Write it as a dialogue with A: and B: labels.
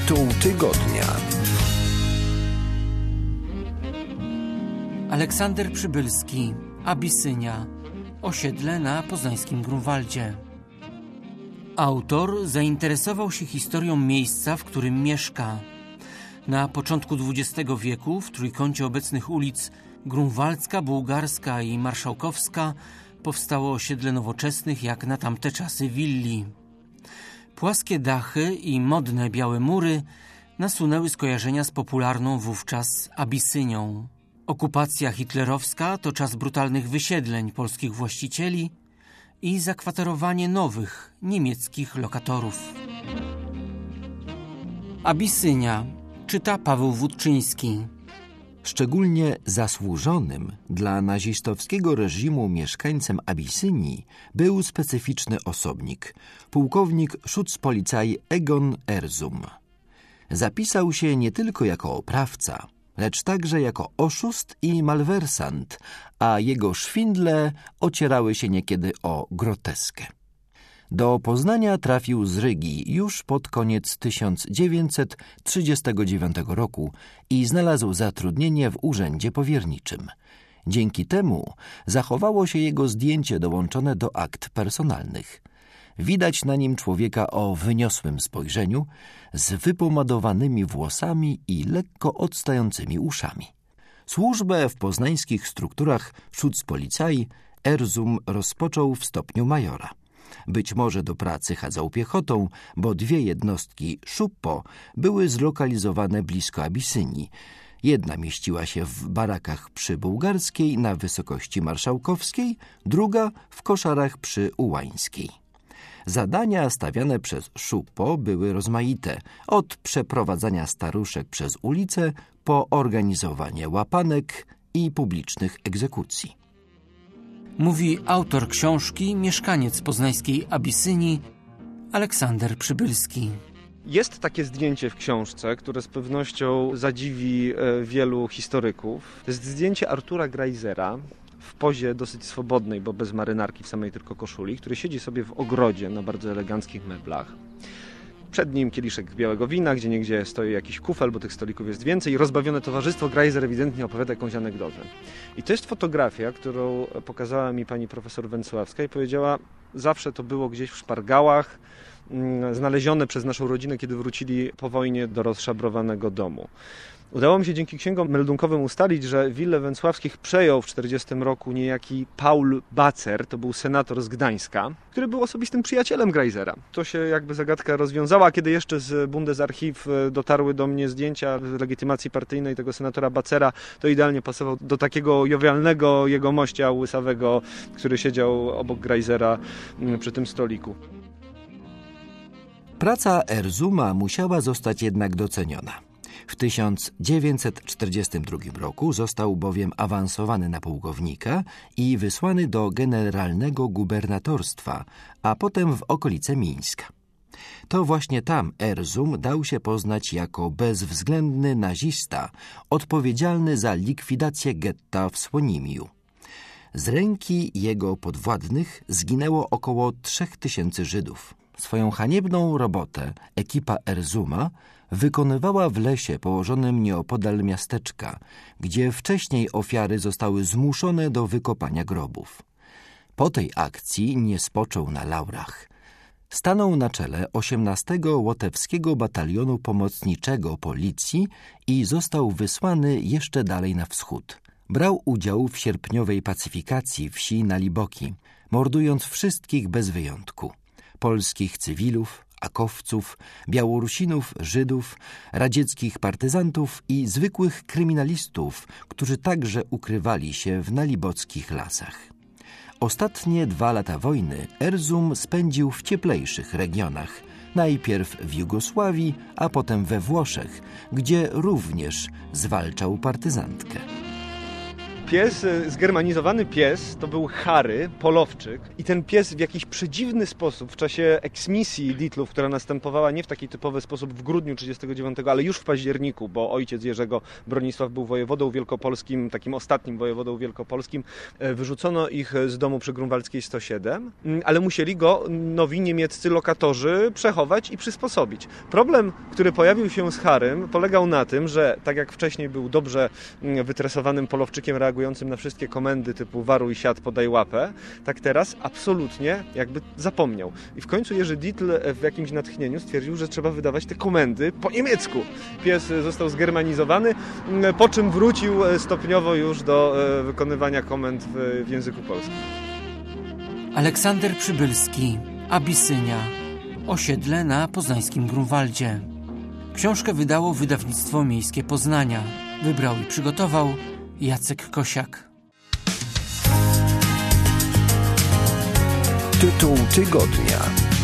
A: Tytuł tygodnia.
B: Aleksander Przybylski, Abisynia, osiedle na poznańskim Grunwaldzie. Autor zainteresował się historią miejsca, w którym mieszka. Na początku XX wieku w trójkącie obecnych ulic Grunwaldzka, Bułgarska i Marszałkowska powstało osiedle nowoczesnych jak na tamte czasy willi. Płaskie dachy i modne białe mury nasunęły skojarzenia z popularną wówczas Abisynią. Okupacja hitlerowska to czas brutalnych wysiedleń polskich właścicieli i zakwaterowanie nowych, niemieckich lokatorów. Abisynia, czyta Paweł Wódczyński.
C: Szczególnie zasłużonym dla nazistowskiego reżimu mieszkańcem Abisynii był specyficzny osobnik, pułkownik Schutzpolizei Egon Erzum. Zapisał się nie tylko jako oprawca, lecz także jako oszust i malwersant, a jego szwindle ocierały się niekiedy o groteskę. Do Poznania trafił z Rygi już pod koniec 1939 roku i znalazł zatrudnienie w urzędzie powierniczym. Dzięki temu zachowało się jego zdjęcie dołączone do akt personalnych. Widać na nim człowieka o wyniosłym spojrzeniu, z wypomadowanymi włosami i lekko odstającymi uszami. Służbę w poznańskich strukturach Schutzpolizei Erzum rozpoczął w stopniu majora. Być może do pracy chadzał piechotą, bo dwie jednostki Szuppo były zlokalizowane blisko Abisynii. Jedna mieściła się w barakach przy Bułgarskiej na wysokości Marszałkowskiej, druga w koszarach przy Ułańskiej. Zadania stawiane przez Szuppo były rozmaite, od przeprowadzania staruszek przez ulicę po organizowanie łapanek i publicznych egzekucji.
B: Mówi autor książki, mieszkaniec poznańskiej Abisynii, Aleksander Przybylski.
D: Jest takie zdjęcie w książce, które z pewnością zadziwi wielu historyków. To jest zdjęcie Artura Greisera w pozie dosyć swobodnej, bo bez marynarki, w samej tylko koszuli, który siedzi sobie w ogrodzie na bardzo eleganckich meblach. Przed nim kieliszek białego wina, gdzieniegdzie stoi jakiś kufel, bo tych stolików jest więcej i rozbawione towarzystwo. Greiser ewidentnie opowiada jakąś anegdotę. I to jest fotografia, którą pokazała mi pani profesor Węcławska i powiedziała, zawsze to było gdzieś w szpargałach, znalezione przez naszą rodzinę, kiedy wrócili po wojnie do rozszabrowanego domu. Udało mi się dzięki księgom meldunkowym ustalić, że willę Węcławskich przejął w 1940 roku niejaki Paul Bacer, to był senator z Gdańska, który był osobistym przyjacielem Greisera. To się jakby zagadka rozwiązała, kiedy jeszcze z Bundesarchiv dotarły do mnie zdjęcia legitymacji partyjnej tego senatora Bacera, to idealnie pasował do takiego jowialnego jegomościa łysawego, który siedział obok Greisera przy tym stoliku.
C: Praca Erzuma musiała zostać jednak doceniona. W 1942 roku został bowiem awansowany na pułkownika i wysłany do generalnego gubernatorstwa, a potem w okolice Mińska. To właśnie tam Erzum dał się poznać jako bezwzględny nazista, odpowiedzialny za likwidację getta w Słonimiu. Z ręki jego podwładnych zginęło około 3000 Żydów. Swoją haniebną robotę ekipa Erzuma wykonywała w lesie położonym nieopodal miasteczka, gdzie wcześniej ofiary zostały zmuszone do wykopania grobów. Po tej akcji nie spoczął na laurach. Stanął na czele 18 Łotewskiego Batalionu Pomocniczego Policji i został wysłany jeszcze dalej na wschód. Brał udział w sierpniowej pacyfikacji wsi Naliboki, mordując wszystkich bez wyjątku. Polskich cywilów, akowców, Białorusinów, Żydów, radzieckich partyzantów i zwykłych kryminalistów, którzy także ukrywali się w nalibockich lasach. Ostatnie 2 lata wojny Erzum spędził w cieplejszych regionach, najpierw w Jugosławii, a potem we Włoszech, gdzie również zwalczał partyzantkę.
D: pies, zgermanizowany pies, to był Harry, polowczyk. I ten pies w jakiś przedziwny sposób w czasie eksmisji Ditlów, która następowała nie w taki typowy sposób w grudniu 1939, ale już w październiku, bo ojciec Jerzego, Bronisław, był wojewodą wielkopolskim, takim ostatnim wojewodą wielkopolskim. Wyrzucono ich z domu przy Grunwaldzkiej 107, ale musieli go nowi niemieccy lokatorzy przechować i przysposobić. Problem, który pojawił się z Harrym, polegał na tym, że tak jak wcześniej był dobrze wytresowanym polowczykiem reagującym na wszystkie komendy typu waruj, siad, podaj łapę, tak teraz absolutnie jakby zapomniał. I w końcu Jerzy Dietl w jakimś natchnieniu stwierdził, że trzeba wydawać te komendy po niemiecku. Pies został zgermanizowany, po czym wrócił stopniowo już do wykonywania komend w języku polskim.
B: Aleksander Przybylski, Abisynia. Osiedle na poznańskim Grunwaldzie. Książkę wydało Wydawnictwo Miejskie Poznania. Wybrał i przygotował Jacek Kosiak.
A: Tytuł tygodnia.